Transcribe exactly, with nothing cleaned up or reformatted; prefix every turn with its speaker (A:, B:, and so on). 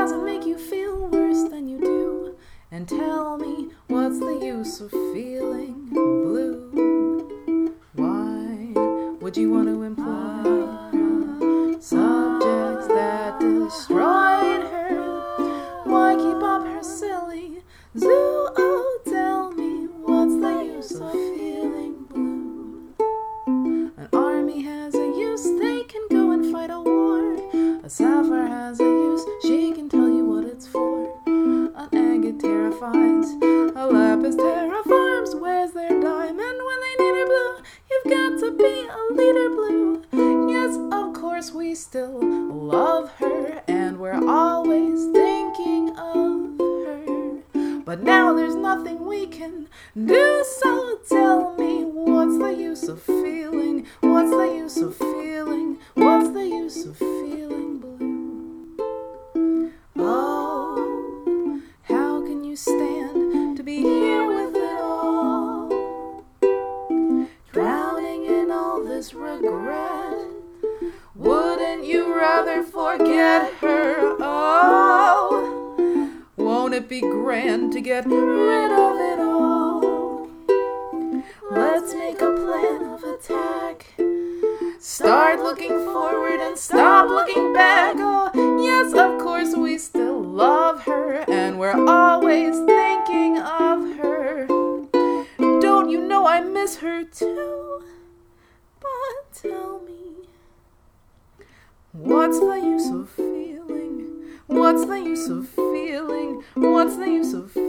A: doesn't make you feel worse than you do. And tell me, what's the use of feeling blue? Why would you want to employ subjects that destroyed her? Why keep up her silly zoo? Oh, tell me, what's the use of feeling blue? An army has a use, they can go and fight a war. A sapphire has a use, she can tell you what it's for. An agate terrifies, a lapis terraforms. Where's their diamond when they need her blue? You've got to be a leader blue. Yes, of course we still love her, and we're always thinking of her. But now there's nothing we can do, so tell me, what's the use of feeling? What's the use of feeling? What's the use of feeling blue? Oh, how can you stand to be here with it all? Drowning in all this regret. Wouldn't you rather forget her? Oh, won't it be grand to get rid of it all? Let's make a plan of attack. Start looking forward and stop looking back. Oh, yes, of course we still love her, and we're always thinking of her. Don't you know I miss her too? But tell me, what's the use of feeling? What's the use of feeling? What's the use of feeling?